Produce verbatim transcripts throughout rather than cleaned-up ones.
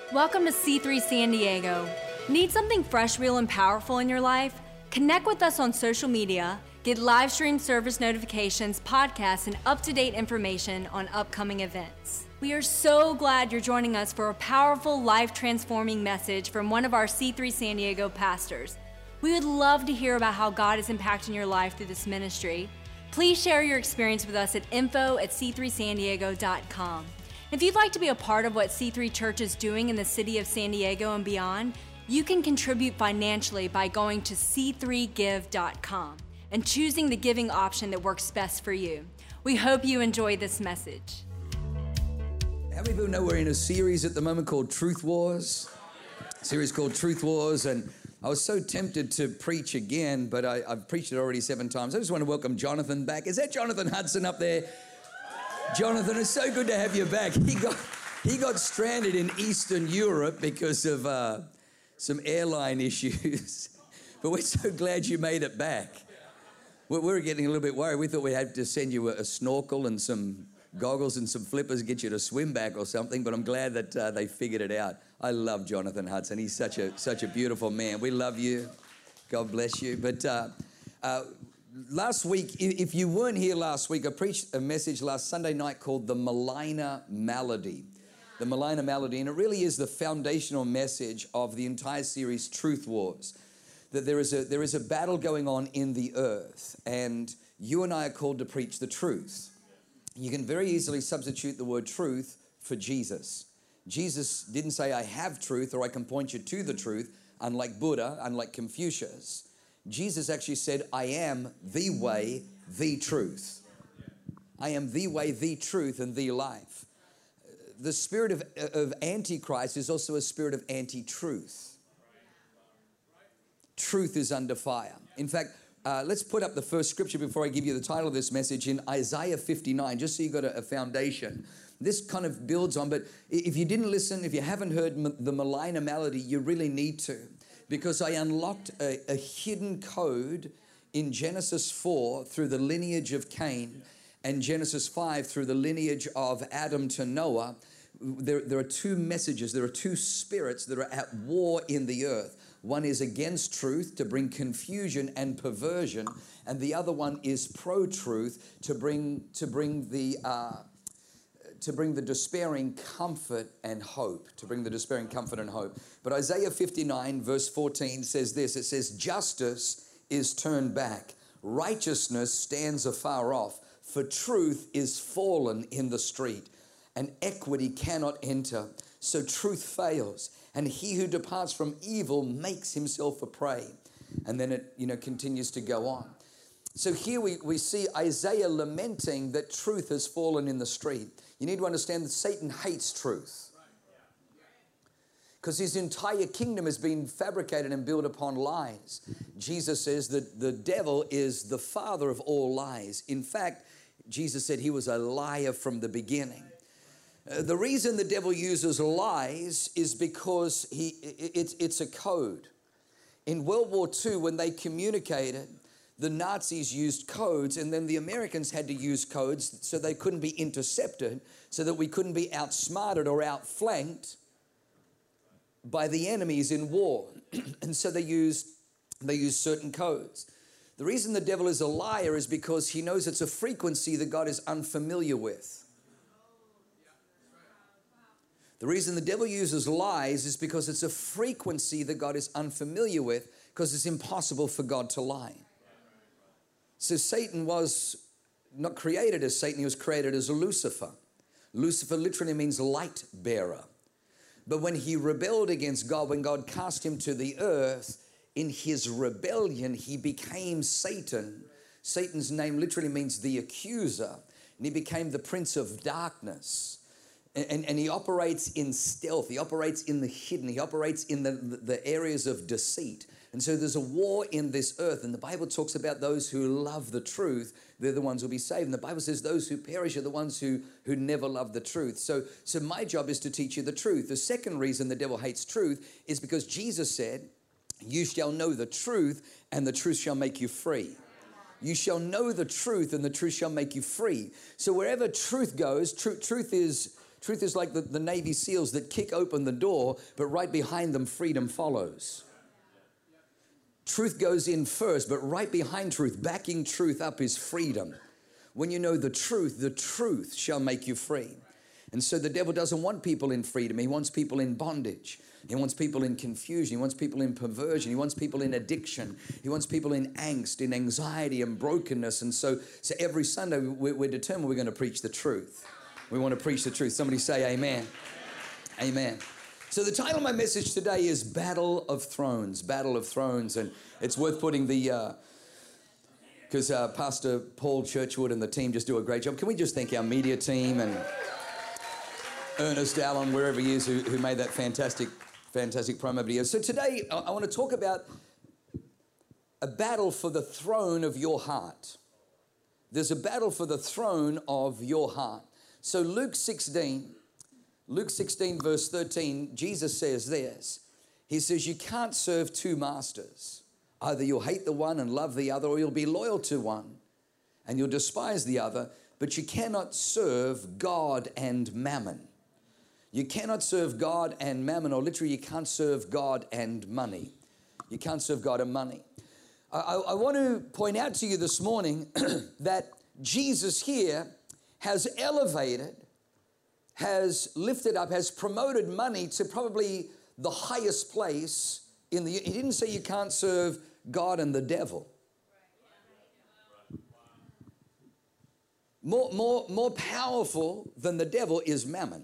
Welcome to C three San Diego. Need something fresh, real, and powerful in your life? Connect with us on social media, get live stream service notifications, podcasts, and up-to-date information on upcoming events. We are so glad you're joining us for a powerful, life-transforming message from one of our C three San Diego pastors. We would love to hear about how God is impacting your life through this ministry. Please share your experience with us at info at c three san diego dot com. If you'd like to be a part of what C three Church is doing in the city of San Diego and beyond, you can contribute financially by going to c three give dot com and choosing the giving option that works best for you. We hope you enjoy this message. How many people know we're in a series at the moment called Truth Wars? A series called Truth Wars, and I was so tempted to preach again, but I, I've preached it already seven times. I just want to welcome Jonathan back. Is that Jonathan Hudson up there? Jonathan, it's so good to have you back. He got he got stranded in Eastern Europe because of uh, some airline issues, but we're so glad you made it back. We're, we're getting a little bit worried. We thought we had to send you a, a snorkel and some goggles and some flippers, get you to swim back or something, but I'm glad that uh, they figured it out. I love Jonathan Hudson. He's such a such a beautiful man. We love you. God bless you. But uh, uh, last week, if you weren't here last week, I preached a message last Sunday night called The Maligner Malady. The Maligner Malady, and it really is the foundational message of the entire series, Truth Wars. That there is a there is a battle going on in the earth, and you and I are called to preach the truth. You can very easily substitute the word truth for Jesus. Jesus didn't say, I have truth, or I can point you to the truth, unlike Buddha, unlike Confucius. Jesus actually said, I am the way, the truth. I am the way, the truth, and the life. The spirit of, of Antichrist is also a spirit of anti-truth. Truth is under fire. In fact, uh, let's put up the first scripture before I give you the title of this message in Isaiah fifty-nine, just so you've got a, a foundation. This kind of builds on, but if you didn't listen, if you haven't heard m- the Maligner Malady, you really need to. Because I unlocked a, a hidden code in Genesis four through the lineage of Cain and Genesis five through the lineage of Adam to Noah. There, there are two messages, there are two spirits that are at war in the earth. One is against truth to bring confusion and perversion, and the other one is pro-truth to bring to bring the uh, to bring the despairing comfort and hope. To bring the despairing comfort and hope. But Isaiah fifty-nine verse fourteen says this. It says, "Justice is turned back, righteousness stands afar off, for truth is fallen in the street, and equity cannot enter. So truth fails, and he who departs from evil makes himself a prey." And then it, you know, continues to go on. So here we, we see Isaiah lamenting that truth has fallen in the street. You need to understand that Satan hates truth, because his entire kingdom has been fabricated and built upon lies. Jesus says that the devil is the father of all lies. In fact, Jesus said he was a liar from the beginning. Uh, the reason the devil uses lies is because he it, it's, it's a code. In World War Two, when they communicated, the Nazis used codes, and then the Americans had to use codes so they couldn't be intercepted, so that we couldn't be outsmarted or outflanked by the enemies in war. And so they used, they used certain codes. The reason the devil is a liar is because he knows it's a frequency that God is unfamiliar with. The reason the devil uses lies is because it's a frequency that God is unfamiliar with, because it's impossible for God to lie. So Satan was not created as Satan, he was created as Lucifer. Lucifer literally means light bearer. But when he rebelled against God, when God cast him to the earth, in his rebellion, he became Satan. Satan's name literally means the accuser, and he became the prince of darkness. And, and he operates in stealth. He operates in the hidden. He operates in the, the areas of deceit. And so there's a war in this earth. And the Bible talks about those who love the truth. They're the ones who will be saved. And the Bible says those who perish are the ones who, who never love the truth. So, so my job is to teach you the truth. The second reason the devil hates truth is because Jesus said, you shall know the truth, and the truth shall make you free. You shall know the truth, and the truth shall make you free. So wherever truth goes, tr- truth is... Truth is like the, the Navy SEALs that kick open the door, but right behind them, freedom follows. Truth goes in first, but right behind truth, backing truth up is freedom. When you know the truth, the truth shall make you free. And so the devil doesn't want people in freedom. He wants people in bondage. He wants people in confusion. He wants people in perversion. He wants people in addiction. He wants people in angst, in anxiety and brokenness. And so, so every Sunday we're, we're determined we're going to preach the truth. We want to preach the truth. Somebody say amen. Amen. So the title of my message today is Battle of Thrones. Battle of Thrones. And it's worth putting the... Because uh, uh, Pastor Paul Churchwood and the team just do a great job. Can we just thank our media team and Ernest Allen, wherever he is, who, who made that fantastic, fantastic promo video. So today I, I want to talk about a battle for the throne of your heart. There's a battle for the throne of your heart. So Luke sixteen... Luke sixteen, verse thirteen, Jesus says this. He says, you can't serve two masters. Either you'll hate the one and love the other, or you'll be loyal to one and you'll despise the other. But you cannot serve God and mammon. You cannot serve God and mammon, or literally you can't serve God and money. You can't serve God and money. I, I, I want to point out to you this morning that Jesus here has elevated, has lifted up, has promoted money to probably the highest place in the... He didn't say you can't serve God and the devil. More, more, more powerful than the devil is mammon.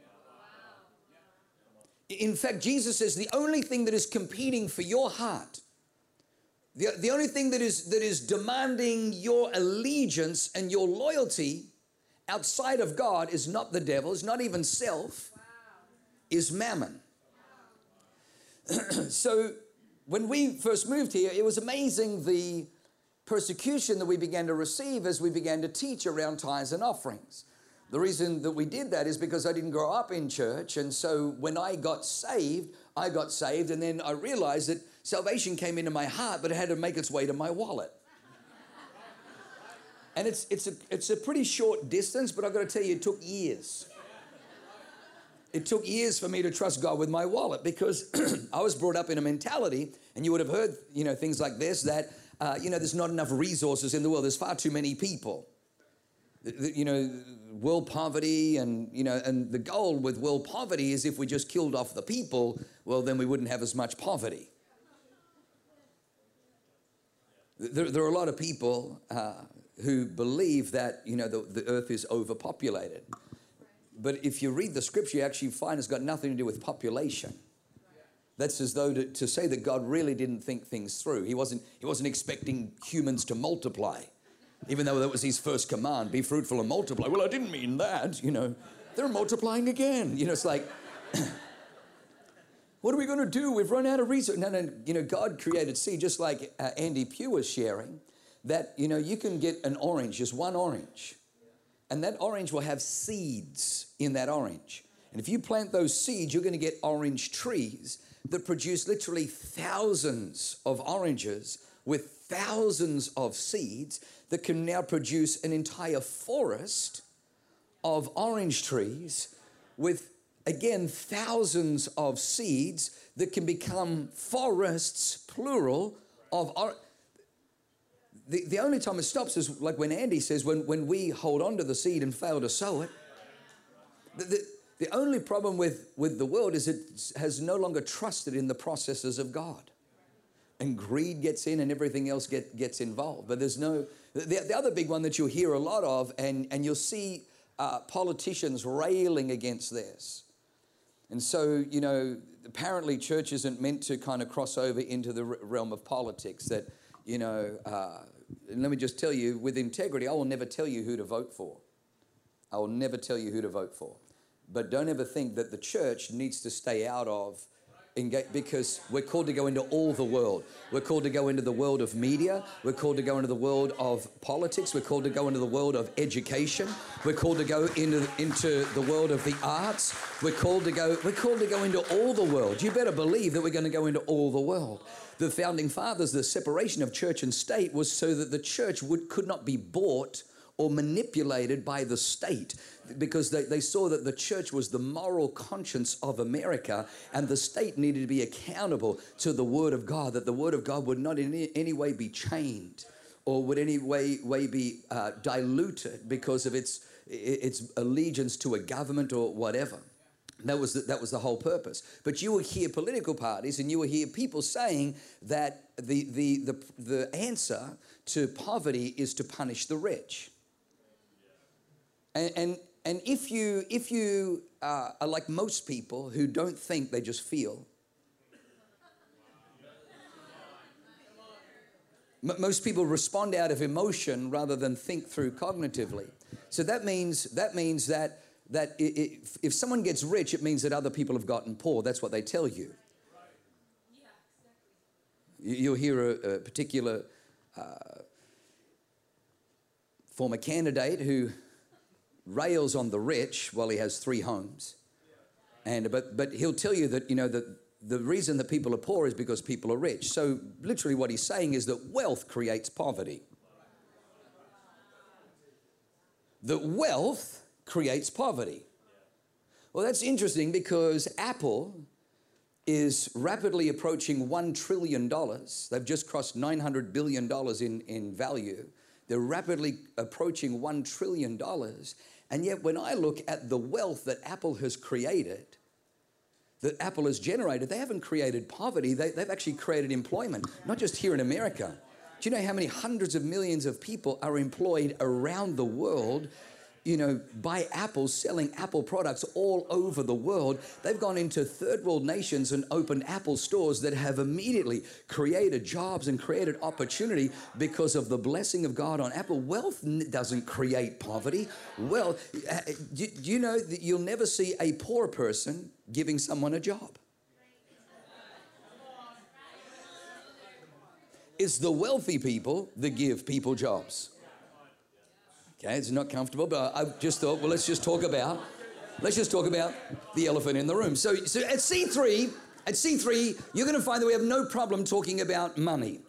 In fact, Jesus says the only thing that is competing for your heart, the, the only thing that is, that is demanding your allegiance and your loyalty outside of God is not the devil, is not even self, wow. is mammon. Wow. So when we first moved here, it was amazing the persecution that we began to receive as we began to teach around tithes and offerings. The reason that we did that is because I didn't grow up in church, and so when I got saved, I got saved, and then I realized that salvation came into my heart, but it had to make its way to my wallet. And it's, it's, a, it's a pretty short distance, but I've got to tell you, it took years. It took years for me to trust God with my wallet, because I was brought up in a mentality, and you would have heard, you know, things like this, that, uh, you know, there's not enough resources in the world. There's far too many people. You know, world poverty, and, you know, and the goal with world poverty is if we just killed off the people, well, then we wouldn't have as much poverty. There, there are a lot of people... Uh, who believe that, you know, the, the earth is overpopulated. But if you read the scripture, you actually find it's got nothing to do with population. That's as though to, to say that God really didn't think things through. He wasn't, he wasn't expecting humans to multiply, even though that was his first command, be fruitful and multiply. Well, I didn't mean that, you know. They're multiplying again. You know, it's like, what are we going to do? We've run out of resources. No, no, you know, God created seed, just like uh, Andy Pugh was sharing. That, you know, you can get an orange, just one orange, and that orange will have seeds in that orange. And if you plant those seeds, you're going to get orange trees that produce literally thousands of oranges with thousands of seeds that can now produce an entire forest of orange trees with, again, thousands of seeds that can become forests, plural, of orange. The, the only time it stops is like when Andy says, when, when we hold on to the seed and fail to sow it. The, the, the only problem with, with the world is it has no longer trusted in the processes of God. And greed gets in and everything else get, gets involved. But there's no... The, the other big one that you'll hear a lot of, and, and you'll see uh, politicians railing against this. And so, you know, apparently church isn't meant to kind of cross over into the realm of politics. That, you know... Uh, And let me just tell you, with integrity, I will never tell you who to vote for. I will never tell you who to vote for. But don't ever think that the church needs to stay out of, engage, because we're called to go into all the world. We're called to go into the world of media. We're called to go into the world of politics. We're called to go into the world of education. We're called to go into, into the world of the arts. We're called to go, we're called to go into all the world. You better believe that we're going to go into all the world. The founding fathers, the separation of church and state was so that the church would, could not be bought or manipulated by the state, because they, they saw that the church was the moral conscience of America, and the state needed to be accountable to the Word of God, that the Word of God would not in any, any way be chained or would any way, way be uh, diluted because of its, its allegiance to a government or whatever. That was, the, that was the whole purpose. But you will hear political parties and you will hear people saying that the, the, the, the answer to poverty is to punish the rich. And, and, and if you, if you uh, are like most people who don't think, they just feel, M- most people respond out of emotion rather than think through cognitively. So that means that means that that if, if someone gets rich, it means that other people have gotten poor. That's what they tell you. You'll hear a, a particular uh, former candidate who rails on the rich while he has three homes, and but but he'll tell you that you know that the reason that people are poor is because people are rich. So literally what he's saying is that wealth creates poverty. That wealth creates poverty. Well, that's interesting because Apple is rapidly approaching one trillion dollars. They've just crossed nine hundred billion dollars in, in value. They're rapidly approaching one trillion dollars. And yet when I look at the wealth that Apple has created, that Apple has generated, they haven't created poverty. They, they've actually created employment, not just here in America. Do you know how many hundreds of millions of people are employed around the world, you know, by Apple, selling Apple products all over the world? They've gone into third world nations and opened Apple stores that have immediately created jobs and created opportunity because of the blessing of God on Apple. Wealth doesn't create poverty. Wealth, do you know that you'll never see a poor person giving someone a job? It's the wealthy people that give people jobs. Okay, it's not comfortable, but I just thought, well, let's just talk about, let's just talk about the elephant in the room. So, so at C three, at C three, you're going to find that we have no problem talking about money.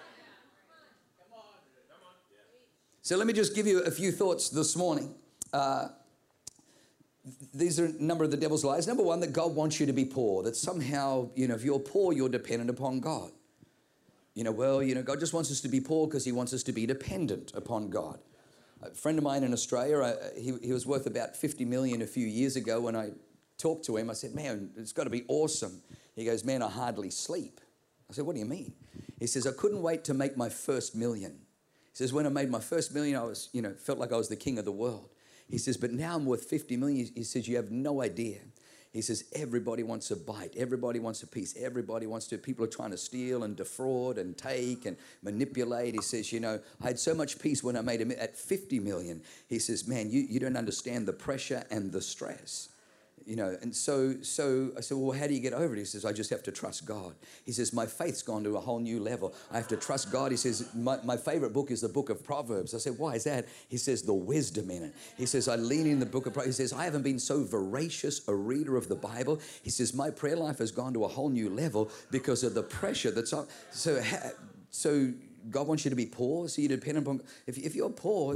So let me just give you a few thoughts this morning. Uh, these are a number of the devil's lies. Number one, that God wants you to be poor, that somehow, you know, if you're poor, you're dependent upon God. You know, well, you know, God just wants us to be poor because he wants us to be dependent upon God. A friend of mine in Australia, I, he, he was worth about fifty million a few years ago. When I talked to him, I said, man, it's got to be awesome. He goes, man, I hardly sleep. I said, what do you mean? He says, I couldn't wait to make my first million. He says, when I made my first million, I was, you know, felt like I was the king of the world. He says, but now I'm worth fifty million. He says, you have no idea. He says, everybody wants a bite. Everybody wants a piece. Everybody wants to. People are trying to steal and defraud and take and manipulate. He says, you know, I had so much peace when I made it at fifty million. He says, man, you, you don't understand the pressure and the stress. You know, and so, so I said, well, how do you get over it? He says, I just have to trust God. He says, my faith's gone to a whole new level. I have to trust God. He says, my, my favorite book is the book of Proverbs. I said, why is that? He says, the wisdom in it. He says, I lean in the book of Proverbs. He says, I haven't been so voracious a reader of the Bible. He says, my prayer life has gone to a whole new level because of the pressure that's on. So, so God wants you to be poor, so you're dependent upon, if, if you're poor,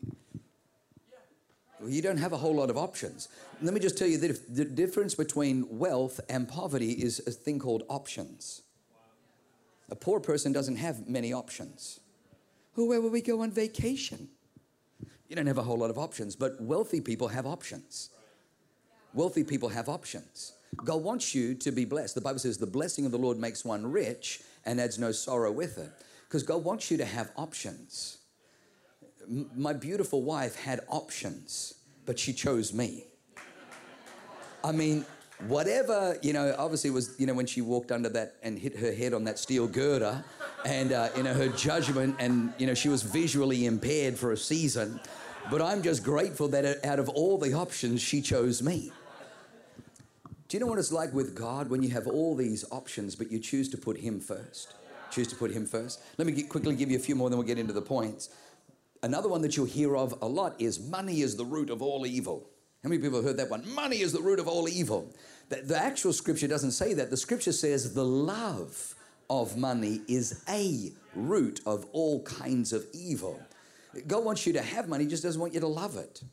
you don't have a whole lot of options. Let me just tell you that the difference between wealth and poverty is a thing called options. A poor person doesn't have many options. Oh, where will we go on vacation? You don't have a whole lot of options, but wealthy people have options. Wealthy people have options. God wants you to be blessed. The Bible says the blessing of the Lord makes one rich and adds no sorrow with it. Because God wants you to have options. My beautiful wife had options, but she chose me. I mean, whatever, you know, obviously it was, you know, when she walked under that and hit her head on that steel girder and, uh, you know, her judgment and, you know, she was visually impaired for a season. But I'm just grateful that out of all the options, she chose me. Do you know what it's like with God when you have all these options, but you choose to put him first? Choose to put him first? Let me get, quickly give you a few more, then we'll get into the points. Another one that you'll hear of a lot is money is the root of all evil. How many people have heard that one? Money is the root of all evil. The, the actual scripture doesn't say that. The scripture says the love of money is a root of all kinds of evil. God wants you to have money, He just doesn't want you to love it.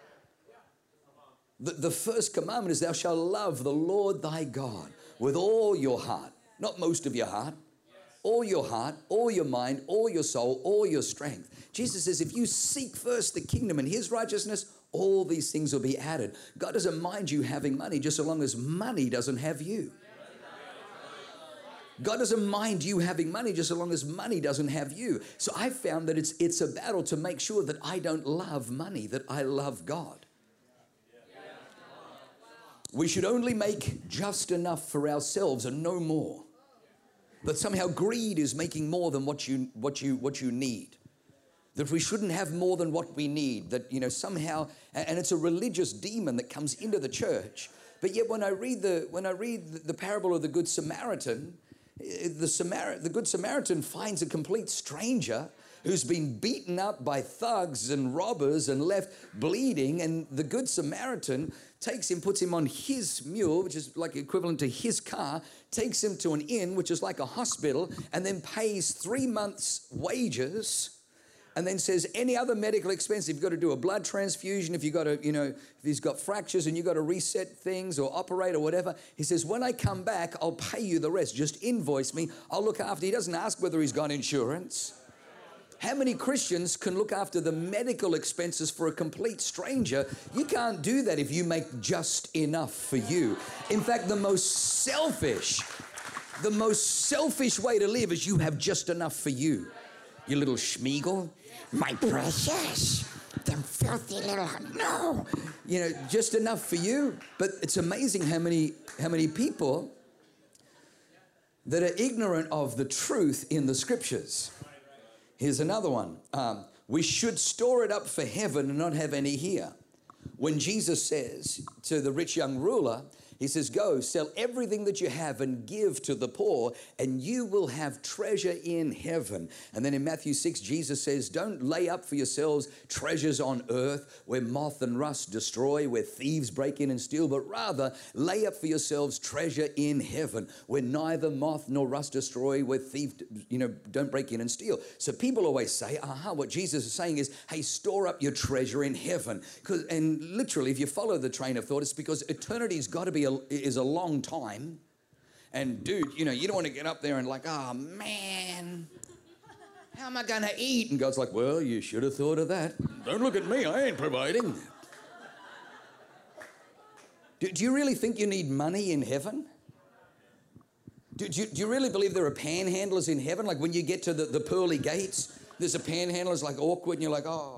The, the first commandment is, thou shalt love the Lord thy God with all your heart, not most of your heart, all your heart, all your mind, all your soul, all your strength. Jesus says, if you seek first the kingdom and His righteousness, all these things will be added. God doesn't mind you having money just so long as money doesn't have you. God doesn't mind you having money just so long as money doesn't have you. So I found that it's, it's a battle to make sure that I don't love money, that I love God. We should only make just enough for ourselves and no more. That somehow greed is making more than what you, what you, what you need. That we shouldn't have more than what we need. That, you know, somehow, and it's a religious demon that comes into the church. But yet when I read the, when I read the parable of the Good Samaritan, the, Samar- the Good Samaritan finds a complete stranger who's been beaten up by thugs and robbers and left bleeding. And the Good Samaritan takes him, puts him on his mule, which is like equivalent to his car, takes him to an inn, which is like a hospital, and then pays three months' wages, and then says, any other medical expense, if you've got to do a blood transfusion, if you've got to, you know, if he's got fractures and you've got to reset things or operate or whatever, he says, when I come back, I'll pay you the rest. Just invoice me. I'll look after. He doesn't ask whether he's got insurance. How many Christians can look after the medical expenses for a complete stranger? You can't do that if you make just enough for you. In fact, the most selfish, the most selfish way to live is you have just enough for you. You little schmeagle. My precious. Them filthy little, no. You know, just enough for you. But it's amazing how many, how many people that are ignorant of the truth in the scriptures. Here's another one. Um, we should store it up for heaven and not have any here. When Jesus says to the rich young ruler, He says, go, sell everything that you have and give to the poor, and you will have treasure in heaven. And then in Matthew six, Jesus says, don't lay up for yourselves treasures on earth where moth and rust destroy, where thieves break in and steal, but rather lay up for yourselves treasure in heaven where neither moth nor rust destroy, where thieves, you know, don't break in and steal. So people always say, aha, what Jesus is saying is, hey, store up your treasure in heaven. And literally, if you follow the train of thought, it's because eternity's got to be a is a long time. And dude, you know, you don't want to get up there and like, oh man, how am I going to eat? And God's like, well, you should have thought of that. Don't look at me, I ain't providing. Do, do you really think you need money in heaven? Do, do, you, do you really believe there are panhandlers in heaven? Like when you get to the, the pearly gates, there's a panhandler, it's like awkward, and you're like, oh,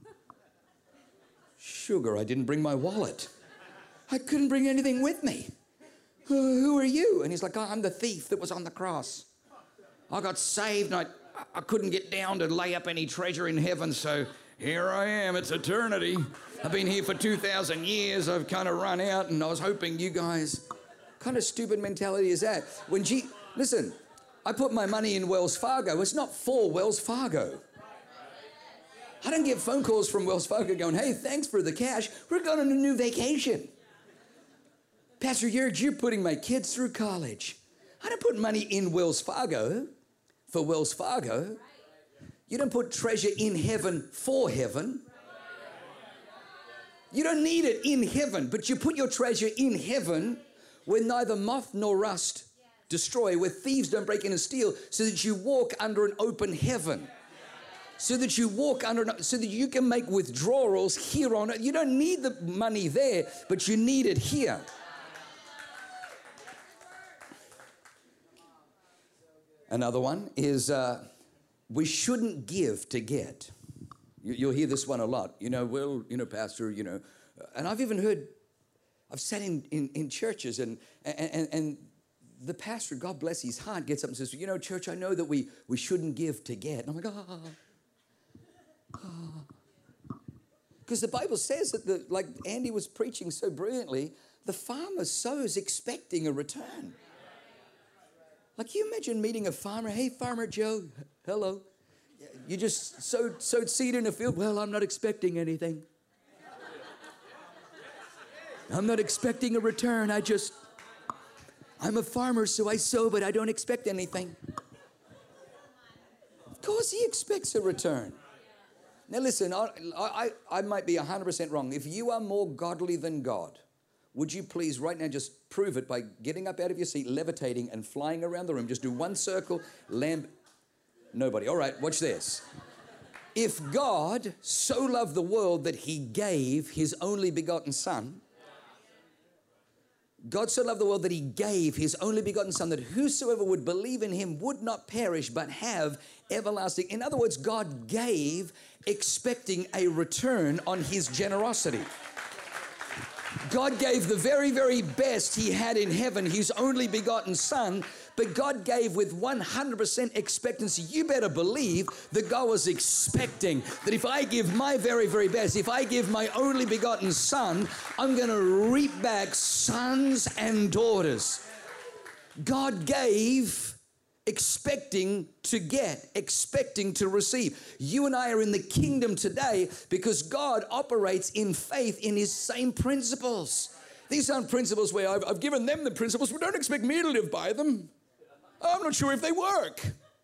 sugar, I didn't bring my wallet. I couldn't bring anything with me. Uh, who are you? And he's like, oh, I'm the thief that was on the cross. I got saved and I, I couldn't get down to lay up any treasure in heaven, so here I am. It's eternity. I've been here for two thousand years. I've kind of run out, and I was hoping you guys... What kind of stupid mentality is that? When G... Listen, I put my money in Wells Fargo. It's not for Wells Fargo. I don't get phone calls from Wells Fargo going, hey, thanks for the cash. We're going on a new vacation. Pastor Yerg, you're putting my kids through college. I don't put money in Wells Fargo for Wells Fargo. You don't put treasure in heaven for heaven. You don't need it in heaven, but you put your treasure in heaven where neither moth nor rust destroy, where thieves don't break in and steal, so that you walk under an open heaven. So that you walk under, so that you can make withdrawals here on it. You don't need the money there, but you need it here. Another one is uh, we shouldn't give to get. You, you'll hear this one a lot. You know, well, you know, Pastor, you know, and I've even heard, I've sat in, in, in churches and, and, and the pastor, God bless his heart, gets up and says, you know, church, I know that we, we shouldn't give to get. And I'm like, ah. Because the Bible says that, the, like Andy was preaching so brilliantly, the farmer sows expecting a return. Like, you imagine meeting a farmer, hey, Farmer Joe, hello. You just sowed, sowed seed in a field. Well, I'm not expecting anything. I'm not expecting a return. I just, I'm a farmer, so I sow, but I don't expect anything. Of course he expects a return. Now listen, I, I, I might be one hundred percent wrong. If you are more godly than God, would you please right now just prove it by getting up out of your seat, levitating and flying around the room. Just do one circle, lamb. Nobody. All right, watch this. If God so loved the world that he gave his only begotten son, God so loved the world that he gave his only begotten son, that whosoever would believe in him would not perish but have everlasting. In other words, God gave expecting a return on his generosity. God gave the very, very best he had in heaven, his only begotten son, but God gave with one hundred percent expectancy. You better believe that God was expecting that if I give my very, very best, if I give my only begotten son, I'm going to reap back sons and daughters. God gave expecting to get, expecting to receive. You and I are in the kingdom today because God operates in faith in his same principles. These aren't principles where I've, I've given them the principles, but don't expect me to live by them. I'm not sure if they work.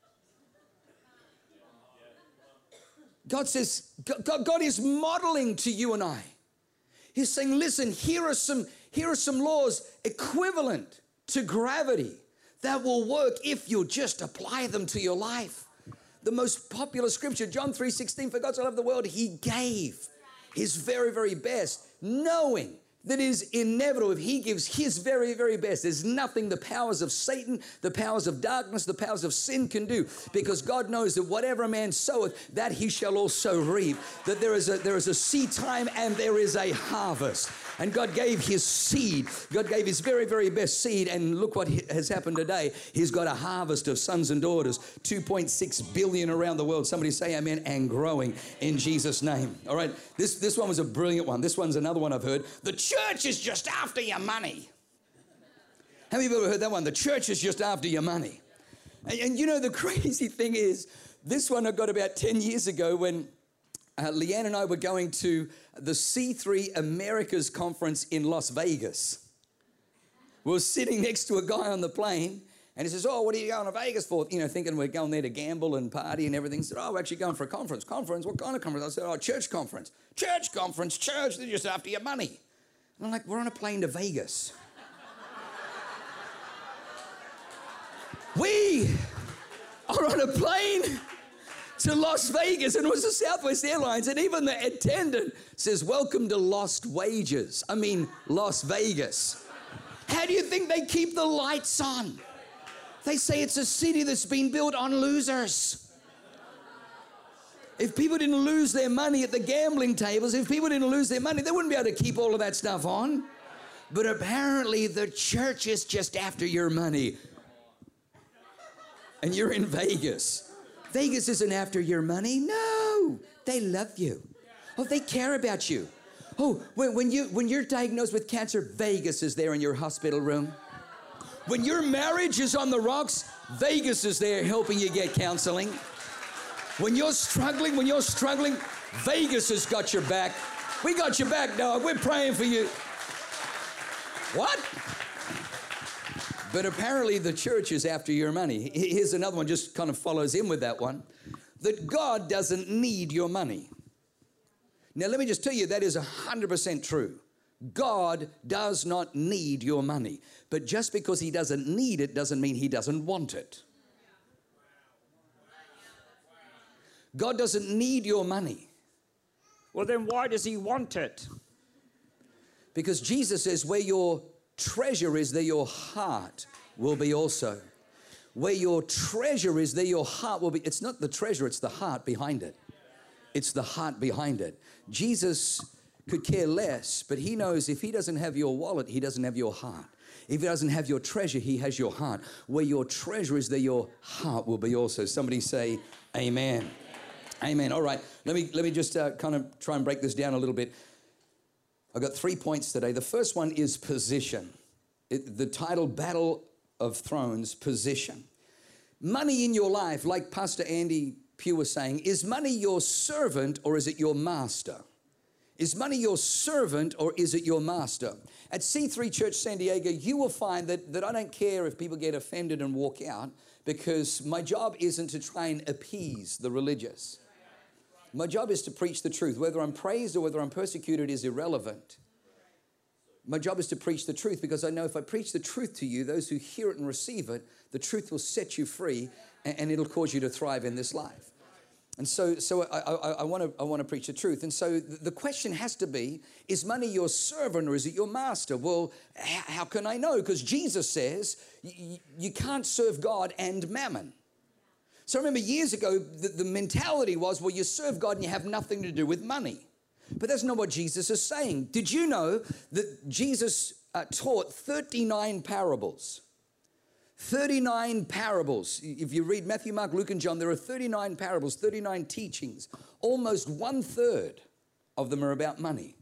God says, God, God is modeling to you and I. He's saying, listen, here are some, here are some laws equivalent to gravity that will work if you just apply them to your life. The most popular scripture, John three sixteen, for God so loved the world, he gave his very, very best, knowing that is inevitable. If he gives his very, very best, there's nothing the powers of Satan, the powers of darkness, the powers of sin can do, because God knows that whatever a man soweth, that he shall also reap. That there is a there is a seed time and there is a harvest. And God gave his seed. God gave his very, very best seed. And look what has happened today. He's got a harvest of sons and daughters, two point six billion around the world. Somebody say amen, and growing in Jesus' name. All right, this, this one was a brilliant one. This one's another one I've heard. The church is just after your money. How many of you ever heard that one? The church is just after your money. And, and you know, the crazy thing is, this one I got about ten years ago when Uh, Leanne and I were going to the C three Americas conference in Las Vegas. We were sitting next to a guy on the plane, and he says, oh, what are you going to Vegas for? You know, thinking we're going there to gamble and party and everything. He said, oh, we're actually going for a conference. Conference? What kind of conference? I said, oh, church conference. Church conference, church, they're just after your money. And I'm like, we're on a plane to Vegas. We are on a plane to Las Vegas, and it was the Southwest Airlines, and even the attendant says, welcome to Lost Wages. I mean, Las Vegas. How do you think they keep the lights on? They say it's a city that's been built on losers. If people didn't lose their money at the gambling tables, if people didn't lose their money, they wouldn't be able to keep all of that stuff on. But apparently the church is just after your money. And you're in Vegas. Vegas isn't after your money. No, they love you. Oh, they care about you. Oh, when, when, you, when you're diagnosed with cancer, Vegas is there in your hospital room. When your marriage is on the rocks, Vegas is there helping you get counseling. When you're struggling, when you're struggling, Vegas has got your back. We got your back, dog. We're praying for you. What? But apparently the church is after your money. Here's another one, just kind of follows in with that one. That God doesn't need your money. Now let me just tell you, that is one hundred percent true. God does not need your money. But just because he doesn't need it doesn't mean he doesn't want it. God doesn't need your money. Well, then why does he want it? Because Jesus says, where your treasure is, there your heart will be also. Where your treasure is, there your heart will be. It's not the treasure, it's the heart behind it. It's the heart behind it. Jesus could care less, but he knows if he doesn't have your wallet, he doesn't have your heart. If he doesn't have your treasure, he has your heart. Where your treasure is, there your heart will be also. Somebody say amen. Amen. All right, let me, let me just uh, kind of try and break this down a little bit. I've got three points today. The first one is position. It, the title, Battle of Thrones, position. Money in your life, like Pastor Andy Pugh was saying, is money your servant or is it your master? Is money your servant or is it your master? At C three Church San Diego, you will find that, that I don't care if people get offended and walk out, because my job isn't to try and appease the religious. My job is to preach the truth. Whether I'm praised or whether I'm persecuted is irrelevant. My job is to preach the truth because I know if I preach the truth to you, those who hear it and receive it, the truth will set you free and, and it'll cause you to thrive in this life. And so, so I, I, I want to I want to preach the truth. And so the question has to be, is money your servant or is it your master? Well, how, how can I know? Because Jesus says you, you can't serve God and mammon. So I remember years ago, the, the mentality was, well, you serve God and you have nothing to do with money. But that's not what Jesus is saying. Did you know that Jesus uh, taught thirty-nine parables? thirty-nine parables. If you read Matthew, Mark, Luke, and John, there are thirty-nine parables, thirty-nine teachings. Almost one third of them are about money.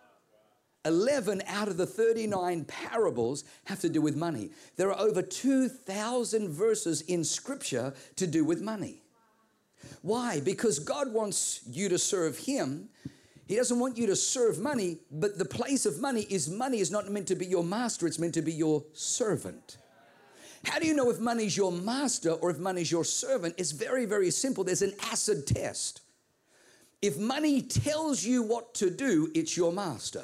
eleven out of the thirty-nine parables have to do with money. There are over two thousand verses in Scripture to do with money. Why? Because God wants you to serve Him. He doesn't want you to serve money, but the place of money is money is not meant to be your master, it's meant to be your servant. How do you know if money's your master or if money's your servant? It's very, very simple. There's an acid test. If money tells you what to do, it's your master.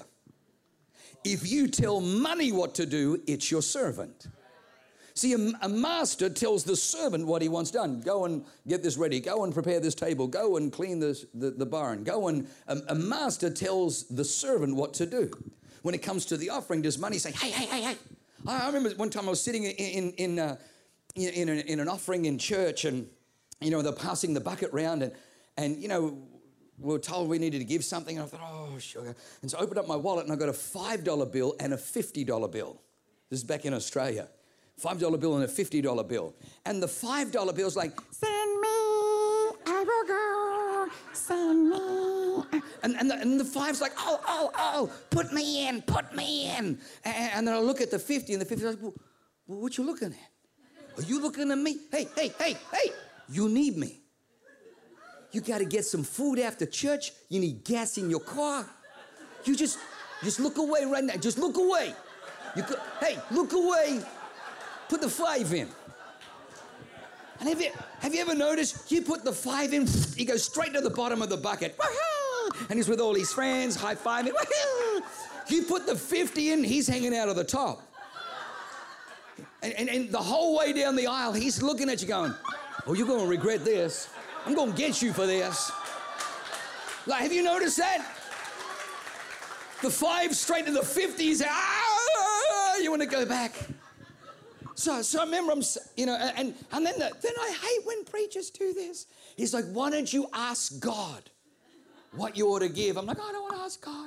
If you tell money what to do, it's your servant. See, a, a master tells the servant what he wants done. Go and get this ready. Go and prepare this table. Go and clean this, the, the barn. Go and, a, a master tells the servant what to do. When it comes to the offering, does money say, hey, hey, hey, hey. I remember one time I was sitting in, in, in, uh, in, in, a, in an offering in church and, you know, they're passing the bucket round and, and, you know, we were told we needed to give something. And I thought, oh, sugar. And so I opened up my wallet and I got a five dollar bill and a fifty dollar bill. This is back in Australia. five dollar bill and a fifty dollar bill. And the five dollar bill's like, send me, I will go, send me. And, and, the, and the five's like, oh, oh, oh, put me in, put me in. And, and then I look at the fifty and the fifty's like, well, well, what you looking at? Are you looking at me? Hey, hey, hey, hey, you need me. You got to get some food after church. You need gas in your car. You just, just look away right now. Just look away. You go, hey, look away. Put the five in. And have you, have you ever noticed, you put the five in, he goes straight to the bottom of the bucket. And he's with all his friends, high-fiving. You put the fifty in, he's hanging out of the top. And, and, and the whole way down the aisle, he's looking at you going, oh, you're going to regret this. I'm going to get you for this. Like, have you noticed that? The five straight to the fifty, he's like, ah, you want to go back. So, so I remember, I'm, you know, and, and then, the, then I hate when preachers do this. He's like, why don't you ask God what you ought to give? I'm like, oh, I don't want to ask God.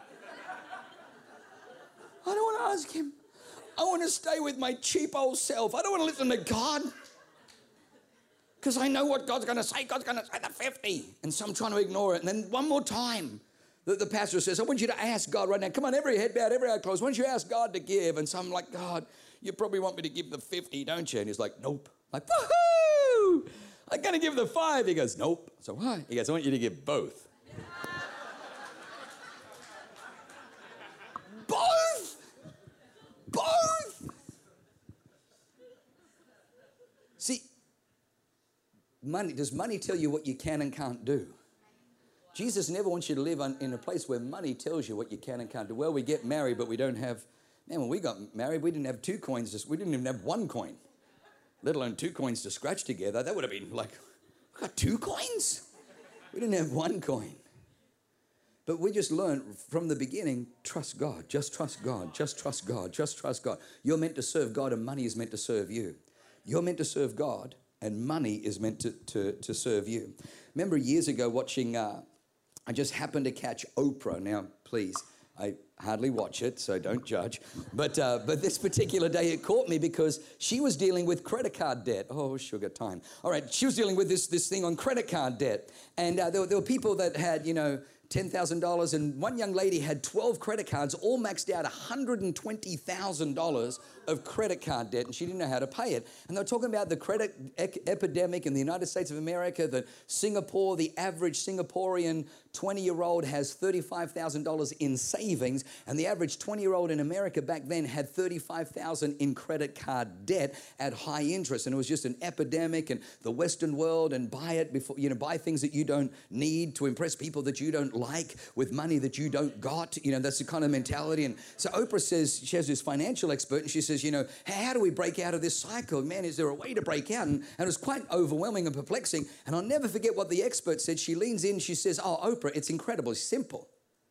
I don't want to ask Him. I want to stay with my cheap old self. I don't want to listen to God. Because I know what God's going to say. God's going to say the fifty. And so I'm trying to ignore it. And then one more time, the, the pastor says, I want you to ask God right now. Come on, every head bowed, every eye closed. Why don't you ask God to give? And so I'm like, God, you probably want me to give the fifty, don't you? And he's like, nope. I'm like, woohoo! I'm going to give the five. He goes, nope. So why? He goes, I want you to give both. Both! Both! See, money, does money tell you what you can and can't do? Jesus never wants you to live on, in a place where money tells you what you can and can't do. Well, we get married, but we don't have... Man, when we got married, we didn't have two coins. To, we didn't even have one coin, let alone two coins to scratch together. That would have been like, we got two coins? We didn't have one coin. But we just learned from the beginning, trust God. Just trust God. Just trust God. Just trust God. You're meant to serve God and money is meant to serve you. You're meant to serve God and money is meant to, to, to serve you. Remember years ago watching, uh, I just happened to catch Oprah. Now, please, I hardly watch it, so don't judge. But uh, but this particular day, it caught me because she was dealing with credit card debt. Oh, sugar time. All right, she was dealing with this, this thing on credit card debt. And uh, there, were, there were people that had, you know, ten thousand dollars, and one young lady had twelve credit cards, all maxed out one hundred twenty thousand dollars of credit card debt, and she didn't know how to pay it. And they were talking about the credit ec- epidemic in the United States of America, that Singapore, the average Singaporean twenty-year-old has thirty-five thousand dollars in savings, and the average twenty-year-old in America back then had thirty-five thousand dollars in credit card debt at high interest. And it was just an epidemic, and the Western world, and buy it before, you know, buy things that you don't need to impress people that you don't like with money that you don't got. You know, that's the kind of mentality. And so Oprah says, she has this financial expert, and she says, you know, how do we break out of this cycle? Man, is there a way to break out? And, and it was quite overwhelming and perplexing. And I'll never forget what the expert said. She leans in, she says, oh, Oprah, it's incredible, it's simple.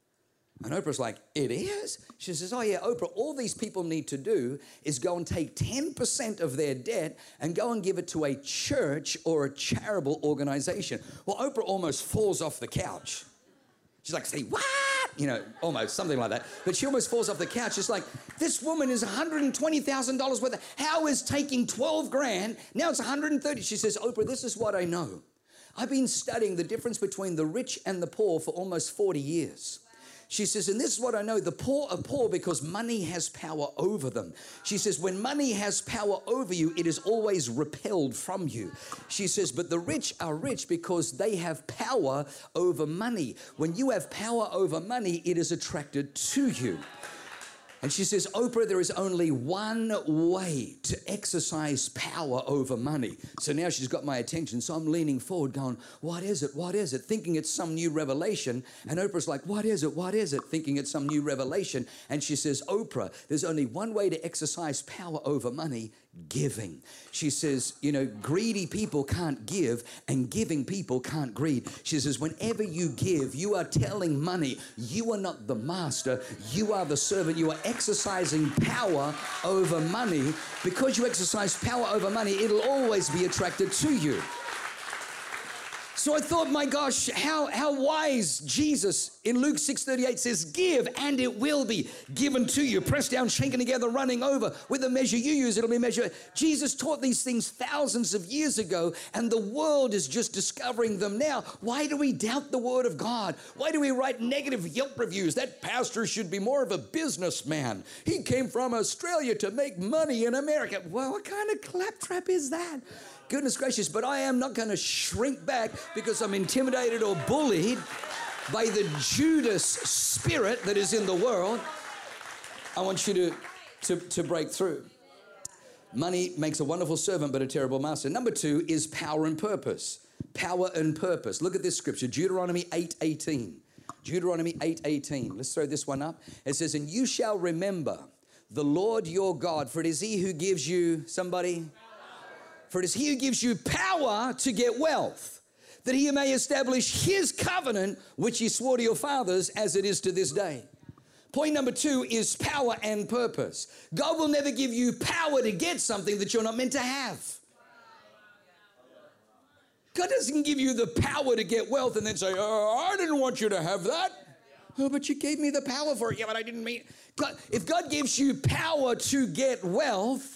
And Oprah's like, it is? She says, oh yeah, Oprah, all these people need to do is go and take ten percent of their debt and go and give it to a church or a charitable organization. Well, Oprah almost falls off the couch. She's like, say, what? You know, almost, something like that. But she almost falls off the couch. It's like, this woman is one hundred twenty thousand dollars worth of, how is taking twelve grand, now it's one hundred thirty? She says, Oprah, this is what I know. I've been studying the difference between the rich and the poor for almost forty years. She says, and this is what I know, the poor are poor because money has power over them. She says, when money has power over you, it is always repelled from you. She says, but the rich are rich because they have power over money. When you have power over money, it is attracted to you. And she says, Oprah, there is only one way to exercise power over money. So now she's got my attention. So I'm leaning forward going, what is it? What is it? Thinking it's some new revelation. And Oprah's like, what is it? What is it? Thinking it's some new revelation. And she says, Oprah, there's only one way to exercise power over money: giving. She says, you know, greedy people can't give, and giving people can't greed. She says, whenever you give, you are telling money, you are not the master, you are the servant. You are exercising power over money. Because you exercise power over money, it'll always be attracted to you. So I thought, my gosh, how, how wise Jesus in Luke six thirty-eight says, give and it will be given to you. Pressed down, shaken together, running over. With the measure you use, it'll be measured. Jesus taught these things thousands of years ago, and the world is just discovering them now. Why do we doubt the word of God? Why do we write negative Yelp reviews? That pastor should be more of a businessman. He came from Australia to make money in America. Well, what kind of claptrap is that? Goodness gracious, but I am not going to shrink back because I'm intimidated or bullied by the Judas spirit that is in the world. I want you to, to, to break through. Money makes a wonderful servant, but a terrible master. Number two is power and purpose. Power and purpose. Look at this scripture, Deuteronomy eight eighteen. Deuteronomy eight eighteen. Let's throw this one up. It says, and you shall remember the Lord your God, for it is he who gives you, somebody... For it is he who gives you power to get wealth, that he may establish his covenant, which he swore to your fathers, as it is to this day. Point number two is power and purpose. God will never give you power to get something that you're not meant to have. God doesn't give you the power to get wealth and then say, oh, I didn't want you to have that. Oh, but you gave me the power for it. Yeah, but I didn't mean God, if God gives you power to get wealth,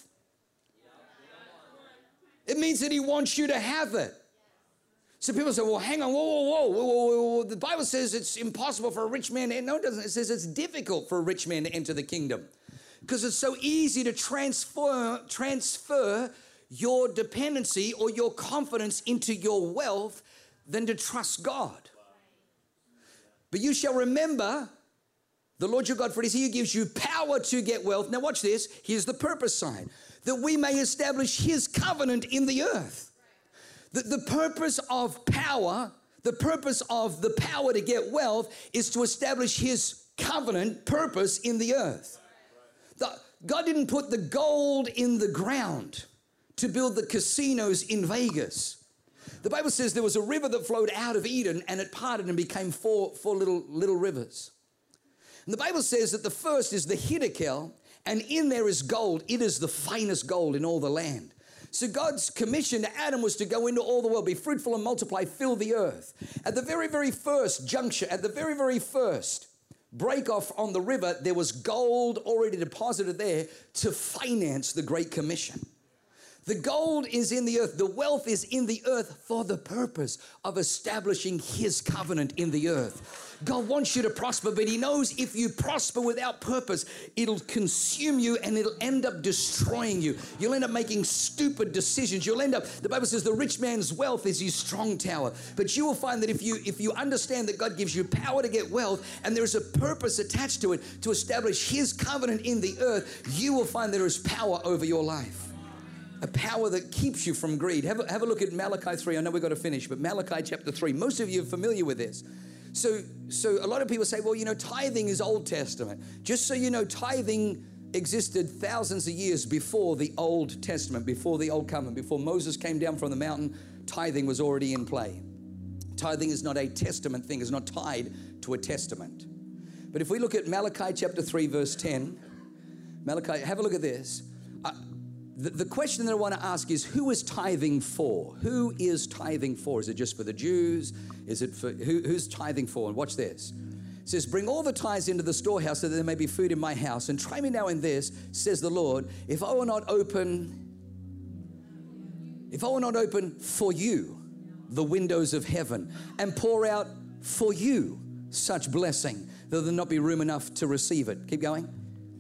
it means that he wants you to have it. So people say, well, hang on, whoa, whoa, whoa, whoa, whoa, whoa. The Bible says it's impossible for a rich man to enter. No, it doesn't. It says it's difficult for a rich man to enter the kingdom because it's so easy to transfer, transfer your dependency or your confidence into your wealth than to trust God. But you shall remember the Lord your God, for it is he who gives you power to get wealth. Now watch this. Here's the purpose side. That we may establish his covenant in the earth. The, the purpose of power, the purpose of the power to get wealth is to establish his covenant purpose in the earth. The, God didn't put the gold in the ground to build the casinos in Vegas. The Bible says there was a river that flowed out of Eden and it parted and became four, four little, little rivers. And the Bible says that the first is the Hiddekel, and in there is gold. It is the finest gold in all the land. So God's commission to Adam was to go into all the world, be fruitful and multiply, fill the earth. At the very, very first juncture, at the very, very first break off on the river, there was gold already deposited there to finance the Great Commission. The gold is in the earth. The wealth is in the earth for the purpose of establishing His covenant in the earth. God wants you to prosper, but He knows if you prosper without purpose, it'll consume you and it'll end up destroying you. You'll end up making stupid decisions. You'll end up, the Bible says the rich man's wealth is his strong tower. But you will find that if you if you understand that God gives you power to get wealth and there's a purpose attached to it to establish His covenant in the earth, you will find there is power over your life. A power that keeps you from greed. Have a, have a look at Malachi three. I know we've got to finish, but Malachi chapter three. Most of you are familiar with this. So, so a lot of people say, well, you know, tithing is Old Testament. Just so you know, tithing existed thousands of years before the Old Testament, before the Old Covenant, before Moses came down from the mountain, tithing was already in play. Tithing is not a testament thing. It's not tied to a testament. But if we look at Malachi chapter three, verse ten, Malachi, have a look at this. Uh, The, the question that I want to ask is, who is tithing for? Who is tithing for? Is it just for the Jews? Is it for, who, who's tithing for? And watch this. It says, bring all the tithes into the storehouse so that there may be food in my house. And try me now in this, says the Lord, if I will not open, if I will not open for you the windows of heaven and pour out for you such blessing, that there not be room enough to receive it. Keep going.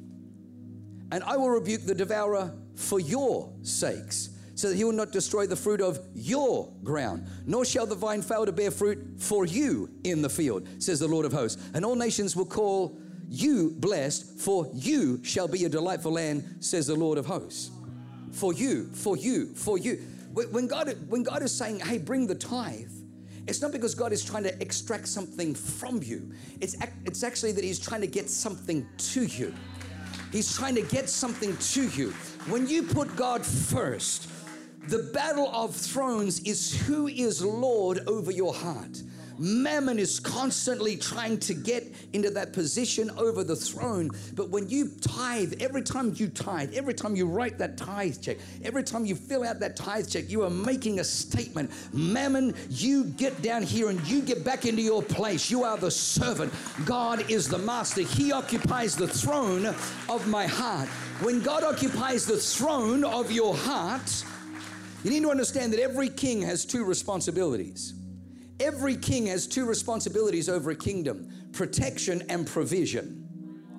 And I will rebuke the devourer for your sakes, so that he will not destroy the fruit of your ground, nor shall the vine fail to bear fruit for you in the field, says the Lord of hosts. And all nations will call you blessed, for you shall be a delightful land, says the Lord of hosts. For you, for you, for you. When God, when God is saying, hey, bring the tithe, it's not because God is trying to extract something from you. It's, it's actually that He's trying to get something to you. He's trying to get something to you. When you put God first, the battle of thrones is who is Lord over your heart. Mammon is constantly trying to get into that position over the throne. But when you tithe, every time you tithe, every time you write that tithe check, every time you fill out that tithe check, you are making a statement. Mammon, you get down here and you get back into your place. You are the servant. God is the master. He occupies the throne of my heart. When God occupies the throne of your heart, you need to understand that every king has two responsibilities. Every king has two responsibilities over a kingdom: protection and provision.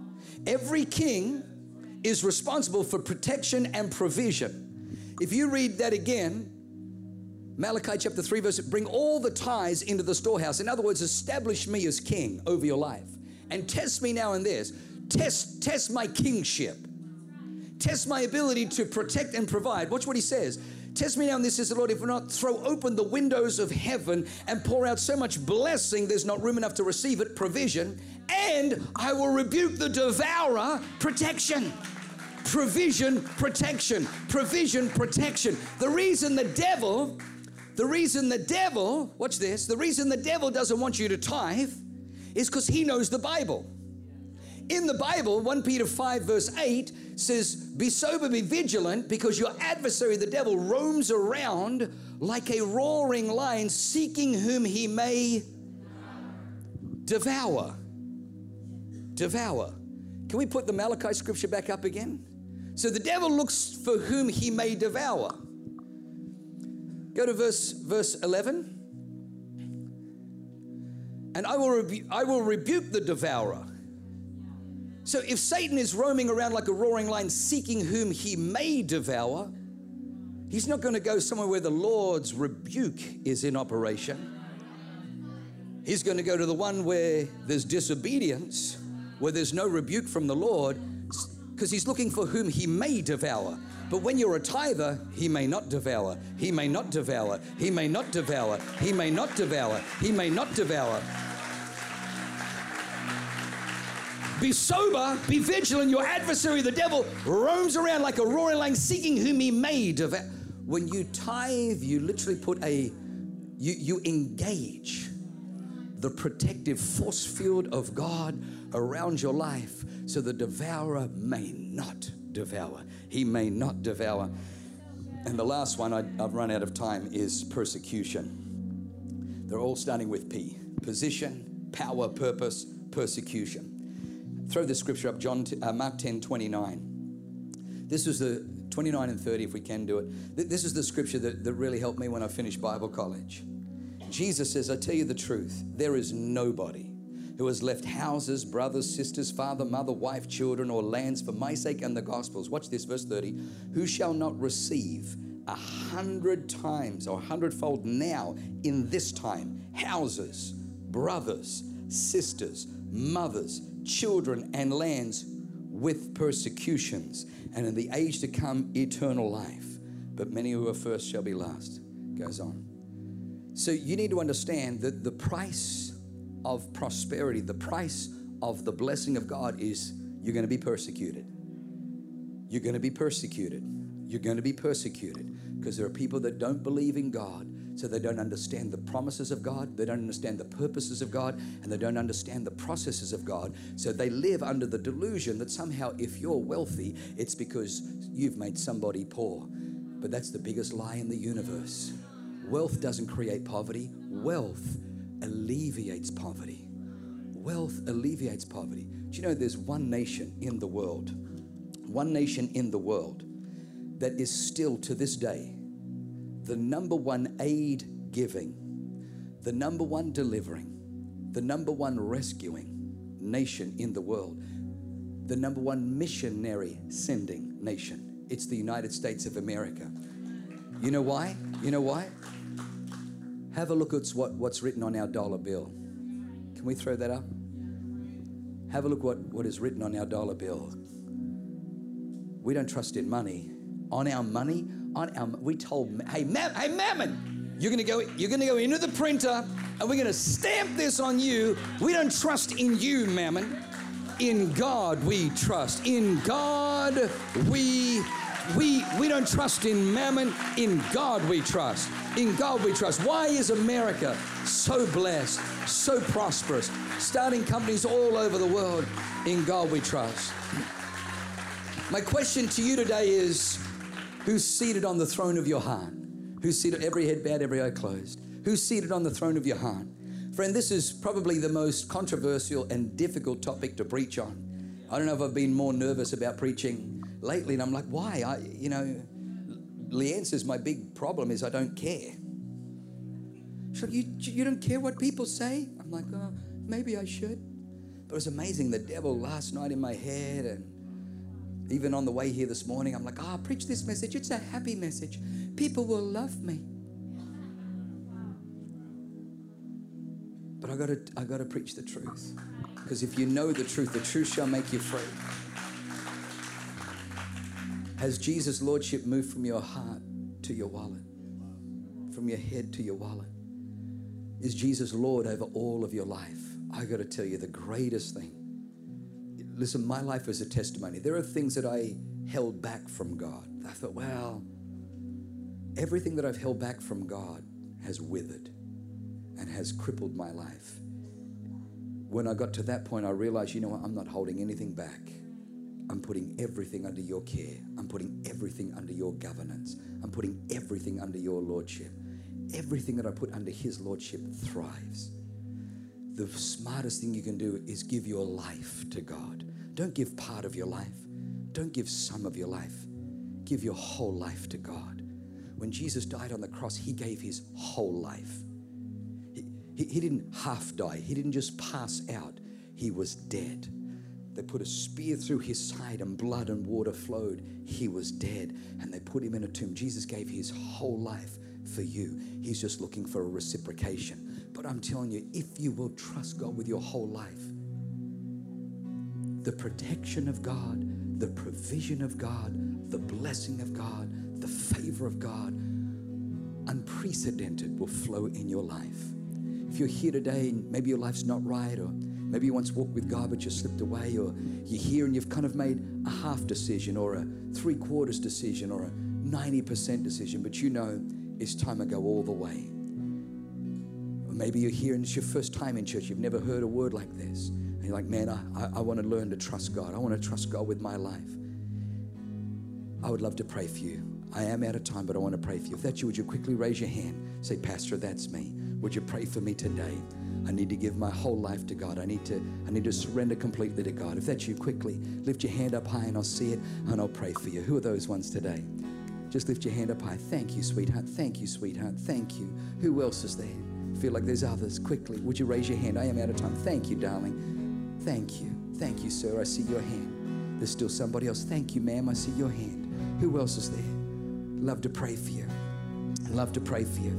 Every king is responsible for protection and provision. If you read that again, Malachi chapter three, verse, bring all the tithes into the storehouse. In other words, establish me as king over your life. And test me now in this. Test, test my kingship. Test my ability to protect and provide. Watch what he says. Test me now in this, says the Lord, if we not throw open the windows of heaven and pour out so much blessing, there's not room enough to receive it, provision, and I will rebuke the devourer, protection. Provision, protection, provision, protection. The reason the devil, the reason the devil, watch this, the reason the devil doesn't want you to tithe is because he knows the Bible. In the Bible, First Peter five verse eight says, be sober, be vigilant, because your adversary, the devil, roams around like a roaring lion, seeking whom he may devour. Devour. Can we put the Malachi scripture back up again? So the devil looks for whom he may devour. Go to verse, verse eleven. And I will, rebu- I will rebuke the devourer. So if Satan is roaming around like a roaring lion, seeking whom he may devour, he's not going to go somewhere where the Lord's rebuke is in operation. He's going to go to the one where there's disobedience, where there's no rebuke from the Lord, because he's looking for whom he may devour. But when you're a tither, he may not devour. He may not devour. He may not devour. He may not devour. He may not devour. Be sober, be vigilant. Your adversary, the devil, roams around like a roaring lion, seeking whom he may devour. When you tithe, you literally put a, you, you engage the protective force field of God around your life so the devourer may not devour. He may not devour. And the last one, I, I've run out of time, is persecution. They're all starting with P. Position, power, purpose, persecution. Throw the scripture up, John, uh, Mark ten twenty-nine. This was the twenty-nine and thirty, if we can do it. This is the scripture that, that really helped me when I finished Bible college. Jesus says, I tell you the truth, there is nobody who has left houses, brothers, sisters, father, mother, wife, children, or lands for my sake and the gospel's. Watch this, verse thirty. Who shall not receive a hundred times or a hundredfold now in this time, houses, brothers, sisters, mothers, children, and lands with persecutions, and in the age to come, eternal life. But many who are first shall be last. Goes on. So you need to understand that the price of prosperity, the price of the blessing of God is you're going to be persecuted. You're going to be persecuted. You're going to be persecuted because there are people that don't believe in God, so they don't understand the promises of God, they don't understand the purposes of God, and they don't understand the processes of God. So they live under the delusion that somehow if you're wealthy, it's because you've made somebody poor. But that's the biggest lie in the universe. Wealth doesn't create poverty. Wealth alleviates poverty. Wealth alleviates poverty. Do you know there's one nation in the world, one nation in the world that is still to this day the number one aid giving, the number one delivering, the number one rescuing nation in the world, the number one missionary sending nation? It's the United States of America. You know why? You know why? Have a look at what, what's written on our dollar bill. Can we throw that up? Have a look what, what is written on our dollar bill. We don't trust in money. On our money, on our, we told, hey, Mam, hey, Mammon, you're gonna go, you're gonna go into the printer and we're gonna stamp this on you. We don't trust in you, Mammon. In God we trust. In God we We we don't trust in mammon. In God we trust. In God we trust. Why is America so blessed, so prosperous, starting companies all over the world? In God we trust. My question to you today is, who's seated on the throne of your heart? Who's seated, every head bowed, every eye closed? Who's seated on the throne of your heart? Friend, this is probably the most controversial and difficult topic to preach on. I don't know if I've been more nervous about preaching lately, and I'm like, why? I, you know, Leanne says my big problem is I don't care. She's like, you, you don't care what people say? I'm like, oh, maybe I should. But it was amazing, the devil last night in my head, and even on the way here this morning, I'm like, oh, I'll preach this message. It's a happy message. People will love me. But I gotta, I gotta preach the truth. Because if you know the truth, the truth shall make you free. Has Jesus' Lordship moved from your heart to your wallet? From your head to your wallet? Is Jesus Lord over all of your life? I got to tell you, the greatest thing. Listen, my life is a testimony. There are things that I held back from God. I thought, well, everything that I've held back from God has withered and has crippled my life. When I got to that point, I realized, you know what? I'm not holding anything back. I'm putting everything under your care. I'm putting everything under your governance. I'm putting everything under your lordship. Everything that I put under his lordship thrives. The smartest thing you can do is give your life to God. Don't give part of your life. Don't give some of your life. Give your whole life to God. When Jesus died on the cross, he gave his whole life. He, he, he didn't half die. He didn't just pass out. He was dead. They put a spear through his side and blood and water flowed. He was dead, and they put him in a tomb. Jesus gave his whole life for you. He's just looking for a reciprocation. But I'm telling you, if you will trust God with your whole life, the protection of God, the provision of God, the blessing of God, the favor of God, unprecedented, will flow in your life. If you're here today and maybe your life's not right, or maybe you once walked with God but you slipped away, or you're here and you've kind of made a half decision or a three quarters decision or a ninety percent decision, but you know it's time to go all the way. Or maybe you're here and it's your first time in church. You've never heard a word like this. And you're like, man, I, I, I want to learn to trust God. I want to trust God with my life. I would love to pray for you. I am out of time, but I want to pray for you. If that's you, would you quickly raise your hand? Say, Pastor, that's me. Would you pray for me today? I need to give my whole life to God. I need to, I need to surrender completely to God. If that's you, quickly lift your hand up high and I'll see it and I'll pray for you. Who are those ones today? Just lift your hand up high. Thank you, sweetheart. Thank you, sweetheart. Thank you. Who else is there? Feel like there's others. Quickly, would you raise your hand? I am out of time. Thank you, darling. Thank you. Thank you, sir. I see your hand. There's still somebody else. Thank you, ma'am. I see your hand. Who else is there? Love to pray for you. Love to pray for you.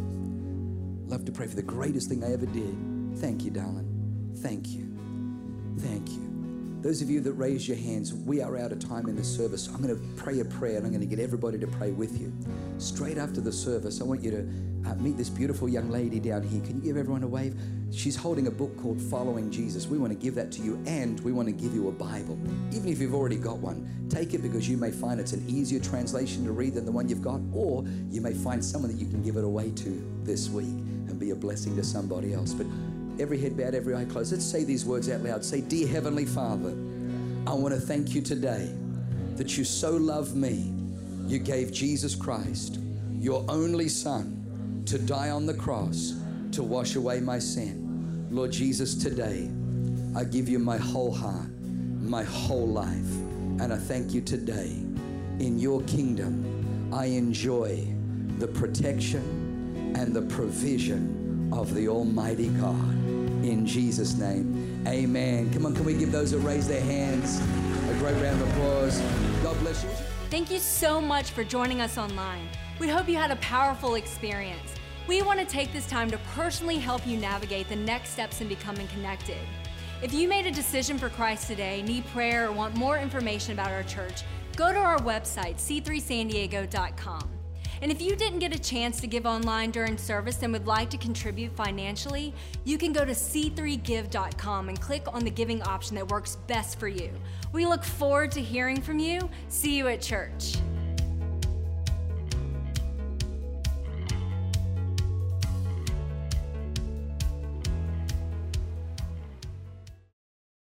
Love to pray for the greatest thing I ever did. Thank you, darling. Thank you. Thank you. Those of you that raise your hands, we are out of time in the service. I'm going to pray a prayer and I'm going to get everybody to pray with you. Straight after the service, I want you to uh, meet this beautiful young lady down here. Can you give everyone a wave? She's holding a book called Following Jesus. We want to give that to you, and we want to give you a Bible. Even if you've already got one, take it, because you may find it's an easier translation to read than the one you've got, or you may find someone that you can give it away to this week and be a blessing to somebody else. But every head bowed, every eye closed. Let's say these words out loud. Say, Dear Heavenly Father, I want to thank you today that you so love me. You gave Jesus Christ, your only Son, to die on the cross to wash away my sin. Lord Jesus, today I give you my whole heart, my whole life, and I thank you today. In your kingdom, I enjoy the protection and the provision of the Almighty God. In Jesus' name, amen. Come on, can we give those that raise their hands a great round of applause? God bless you. Thank you so much for joining us online. We hope you had a powerful experience. We want to take this time to personally help you navigate the next steps in becoming connected. If you made a decision for Christ today, need prayer, or want more information about our church, go to our website, c three san diego dot com. And if you didn't get a chance to give online during service and would like to contribute financially, you can go to c three give dot com and click on the giving option that works best for you. We look forward to hearing from you. See you at church.